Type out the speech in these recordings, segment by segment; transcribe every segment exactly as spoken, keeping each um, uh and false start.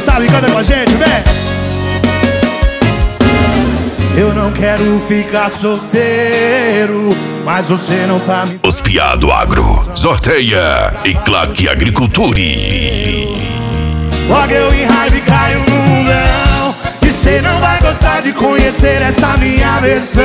sabe, canta com a gente, vem. Eu não quero ficar solteiro, mas você não tá me... Os Piado Agro, Sorteia e Claque Agriculture. Logo eu em raiva e caio no mundão, e cê não vai gostar de conhecer essa minha versão.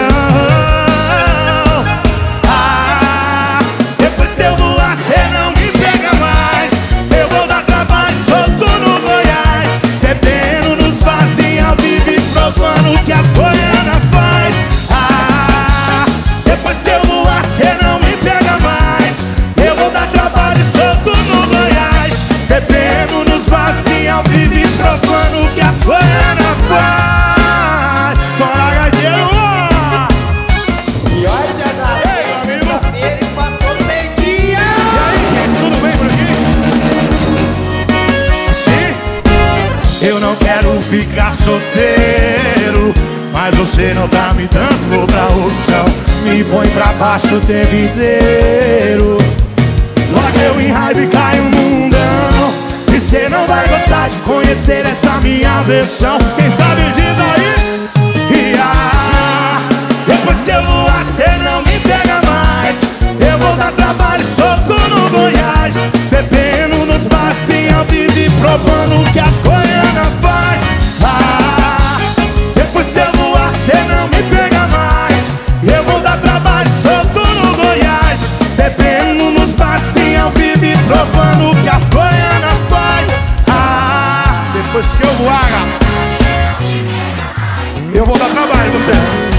Ah, depois que eu voar cê não me pega mais. Eu vou dar trabalho solto no Goiás, bebendo nos barzinhos ao vivo e provando que as goianas faz. Ah, depois que eu voar cê não me pega mais. Eu vou dar trabalho solto no Goiás, bebendo nos barzinhos ao vivo e provando que as goianas faz. Bora, gaiteiro! E olha, César, ele passou no meio-dia. E aí, gente, tudo bem por aqui? Sim. Eu não quero ficar solteiro, mas você não tá me dando outra opção. Me põe pra baixo o tempo inteiro. Logo eu em raiva e caio no mundão, e cê não vai gostar de conhecer essa minha versão. Quem sabe diz aí. E ah, depois que eu voar cê não me pega mais. Eu vou dar trabalho solto no Goiás, bebendo nos barzinhos ao vivo e provando que as goianas faz. Ah, depois que eu voar cê não me pega mais. Eu vou dar trabalho solto no Goiás, bebendo nos barzinhos ao vivo e provando que as goianas faz. Ah, depois que eu voar, eu vou dar trabalho, você.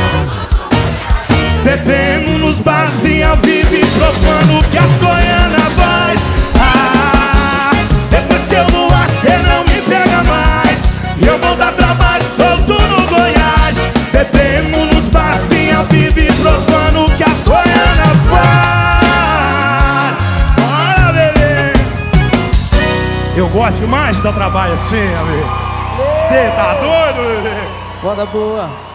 Bebendo nos barzinhos ao vivo e provando que as goianas faz. Ah, depois que eu voar cê não me pega mais. Eu vou dar trabalho solto no Goiás, bebendo nos barzinhos ao vivo e provando que as goianas faz. Bora, bebê. Eu gosto mais de dar trabalho assim, amigo. Cê tá doido, bebê? Roda boa.